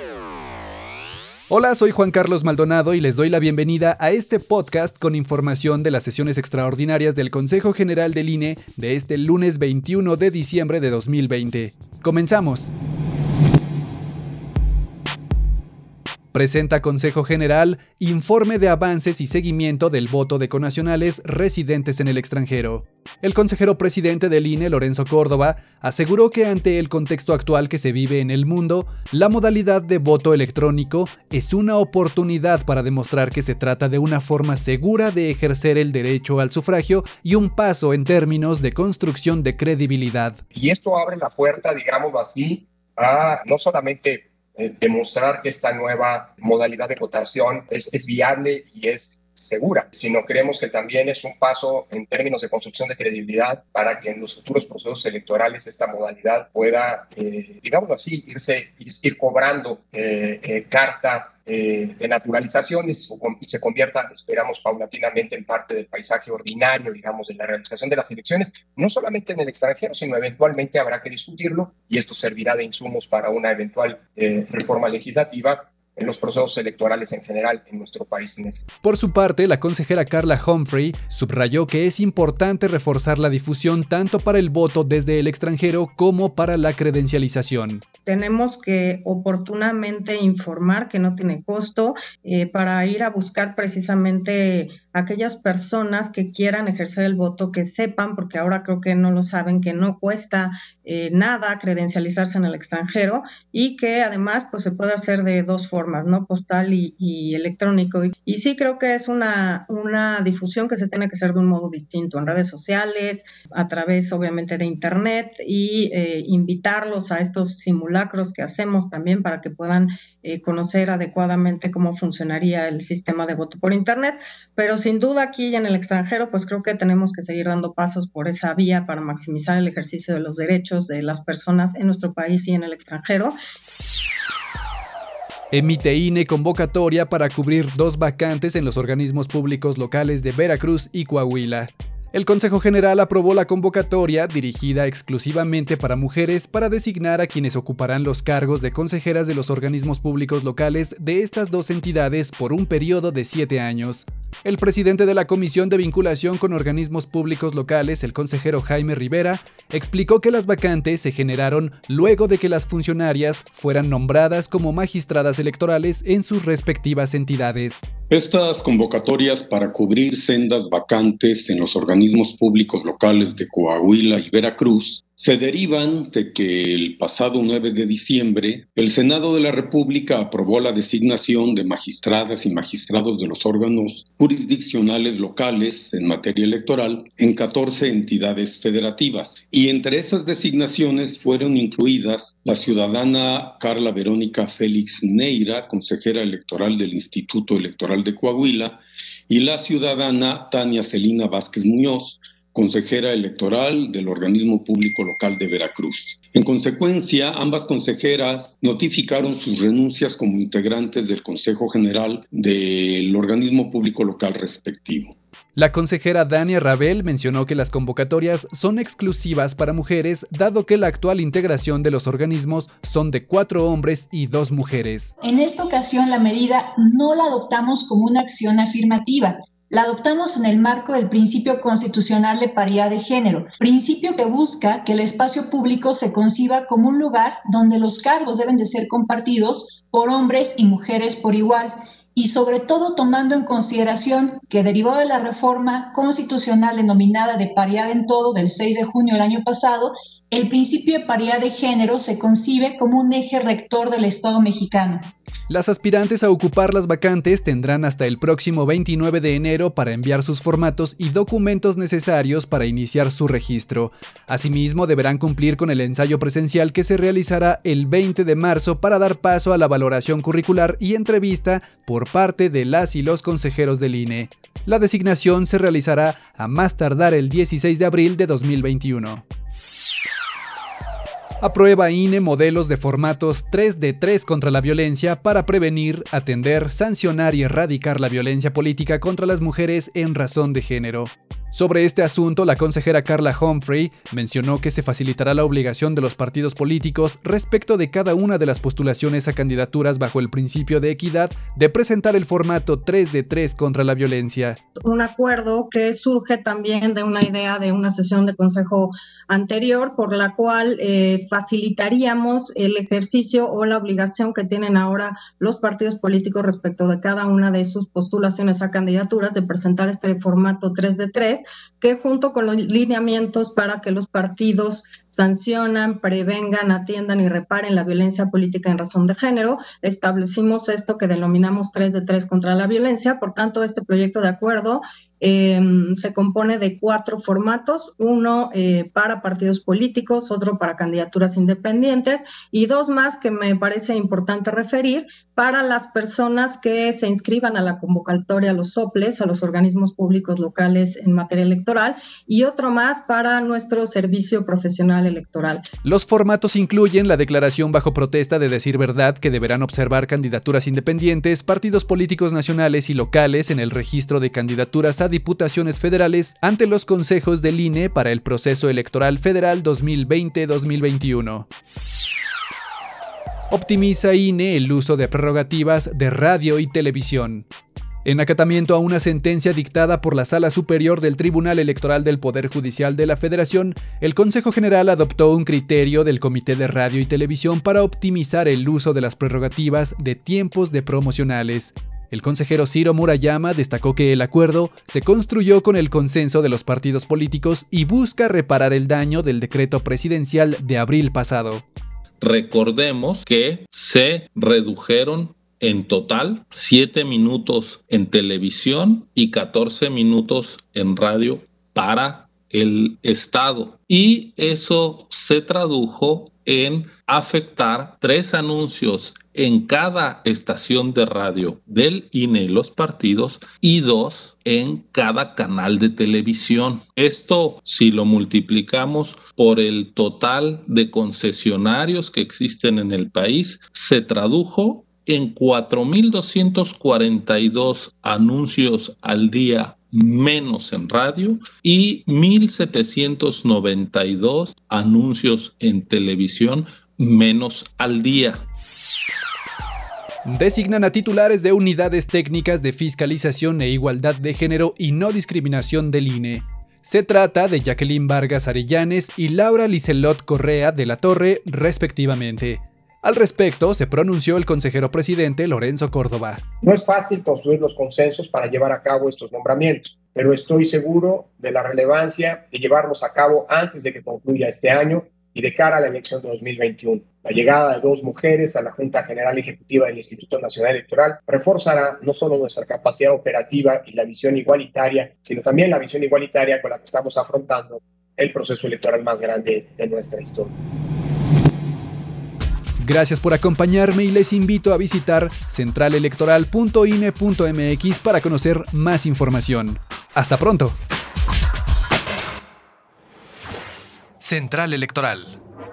Hola, soy Juan Carlos Maldonado y les doy la bienvenida a este podcast con información de las sesiones extraordinarias del Consejo General del INE de este lunes 21 de diciembre de 2020. Comenzamos. Presenta Consejo General informe de avances y seguimiento del voto de connacionales residentes en el extranjero. El consejero presidente del INE, Lorenzo Córdoba, aseguró que ante el contexto actual que se vive en el mundo, la modalidad de voto electrónico es una oportunidad para demostrar que se trata de una forma segura de ejercer el derecho al sufragio y un paso en términos de construcción de credibilidad. Y esto abre la puerta, digámoslo así, a no solamente demostrar que esta nueva modalidad de votación es viable y es segura, sino creemos que también es un paso en términos de construcción de credibilidad para que en los futuros procesos electorales esta modalidad pueda, digámoslo así, ir cobrando carta de naturalización y se convierta, esperamos, paulatinamente en parte del paisaje ordinario, digamos, de la realización de las elecciones, no solamente en el extranjero, sino eventualmente habrá que discutirlo y esto servirá de insumos para una eventual reforma legislativa en los procesos electorales en general en nuestro país. Por su parte, la consejera Carla Humphrey subrayó que es importante reforzar la difusión tanto para el voto desde el extranjero como para la credencialización. Tenemos que oportunamente informar que no tiene costo para ir a buscar precisamente aquellas personas que quieran ejercer el voto, que sepan, porque ahora creo que no lo saben, que no cuesta nada credencializarse en el extranjero y que además pues se puede hacer de dos formas, ¿no? Postal y electrónico. Y sí creo que es una difusión que se tiene que hacer de un modo distinto, en redes sociales, a través obviamente de internet y invitarlos a estos simulacros que hacemos también para que puedan conocer adecuadamente cómo funcionaría el sistema de voto por internet, pero sin duda aquí y en el extranjero pues creo que tenemos que seguir dando pasos por esa vía para maximizar el ejercicio de los derechos de las personas en nuestro país y en el extranjero. Emite INE convocatoria para cubrir 2 vacantes en los organismos públicos locales de Veracruz y Coahuila. El Consejo General aprobó la convocatoria dirigida exclusivamente para mujeres para designar a quienes ocuparán los cargos de consejeras de los organismos públicos locales de estas 2 entidades por un periodo de 7 años. El presidente de la Comisión de Vinculación con Organismos Públicos Locales, el consejero Jaime Rivera, explicó que las vacantes se generaron luego de que las funcionarias fueran nombradas como magistradas electorales en sus respectivas entidades. Estas convocatorias para cubrir sendas vacantes en los organismos públicos locales de Coahuila y Veracruz se derivan de que el pasado 9 de diciembre el Senado de la República aprobó la designación de magistradas y magistrados de los órganos jurisdiccionales locales en materia electoral en 14 entidades federativas, y entre esas designaciones fueron incluidas la ciudadana Carla Verónica Félix Neira, consejera electoral del Instituto Electoral de Coahuila, y la ciudadana Tania Celina Vázquez Muñoz, consejera electoral del organismo público local de Veracruz. En consecuencia, ambas consejeras notificaron sus renuncias como integrantes del Consejo General del organismo público local respectivo. La consejera Dania Rabel mencionó que las convocatorias son exclusivas para mujeres, dado que la actual integración de los organismos son de 4 hombres y 2 mujeres. En esta ocasión, la medida no la adoptamos como una acción afirmativa. La adoptamos en el marco del principio constitucional de paridad de género, principio que busca que el espacio público se conciba como un lugar donde los cargos deben de ser compartidos por hombres y mujeres por igual, y sobre todo tomando en consideración que derivado de la reforma constitucional denominada de paridad en todo del 6 de junio del año pasado, el principio de paridad de género se concibe como un eje rector del Estado mexicano. Las aspirantes a ocupar las vacantes tendrán hasta el próximo 29 de enero para enviar sus formatos y documentos necesarios para iniciar su registro. Asimismo, deberán cumplir con el ensayo presencial que se realizará el 20 de marzo para dar paso a la valoración curricular y entrevista por parte de las y los consejeros del INE. La designación se realizará a más tardar el 16 de abril de 2021. Aprueba INE modelos de formatos 3x3 contra la violencia para prevenir, atender, sancionar y erradicar la violencia política contra las mujeres en razón de género. Sobre este asunto, la consejera Carla Humphrey mencionó que se facilitará la obligación de los partidos políticos respecto de cada una de las postulaciones a candidaturas bajo el principio de equidad de presentar el formato 3 de 3 contra la violencia. Un acuerdo que surge también de una idea de una sesión de consejo anterior, por la cual facilitaríamos el ejercicio o la obligación que tienen ahora los partidos políticos respecto de cada una de sus postulaciones a candidaturas de presentar este formato 3 de 3, que junto con los lineamientos para que los partidos sancionan, prevengan, atiendan y reparen la violencia política en razón de género, establecimos esto que denominamos 3 de 3 contra la violencia. Por tanto, este proyecto de acuerdo se compone de 4 formatos, uno para partidos políticos, otro para candidaturas independientes y 2 más que me parece importante referir para las personas que se inscriban a la convocatoria a los soples, a los organismos públicos locales en materia electoral, y otro más para nuestro servicio profesional electoral. Los formatos incluyen la declaración bajo protesta de decir verdad que deberán observar candidaturas independientes, partidos políticos nacionales y locales en el registro de candidaturas a diputaciones federales ante los consejos del INE para el proceso electoral federal 2020-2021. Optimiza INE el uso de prerrogativas de radio y televisión. En acatamiento a una sentencia dictada por la Sala Superior del Tribunal Electoral del Poder Judicial de la Federación, el Consejo General adoptó un criterio del Comité de Radio y Televisión para optimizar el uso de las prerrogativas de tiempos de promocionales. El consejero Ciro Murayama destacó que el acuerdo se construyó con el consenso de los partidos políticos y busca reparar el daño del decreto presidencial de abril pasado. Recordemos que se redujeron en total 7 minutos en televisión y 14 minutos en radio para el Estado. Y eso se tradujo en afectar 3 anuncios en cada estación de radio del INE, los partidos, y 2 en cada canal de televisión. Esto, si lo multiplicamos por el total de concesionarios que existen en el país, se tradujo en 4,242 anuncios al día menos en radio y 1,792 anuncios en televisión menos al día. Designan a titulares de unidades técnicas de fiscalización e igualdad de género y no discriminación del INE. Se trata de Jacqueline Vargas Arellanes y Laura Liselot Correa de la Torre, respectivamente. Al respecto, se pronunció el consejero presidente Lorenzo Córdoba. No es fácil construir los consensos para llevar a cabo estos nombramientos, pero estoy seguro de la relevancia de llevarlos a cabo antes de que concluya este año y de cara a la elección de 2021. La llegada de 2 mujeres a la Junta General Ejecutiva del Instituto Nacional Electoral reforzará no solo nuestra capacidad operativa y la visión igualitaria, sino también la visión igualitaria con la que estamos afrontando el proceso electoral más grande de nuestra historia. Gracias por acompañarme y les invito a visitar centralelectoral.ine.mx para conocer más información. ¡Hasta pronto! Central Electoral.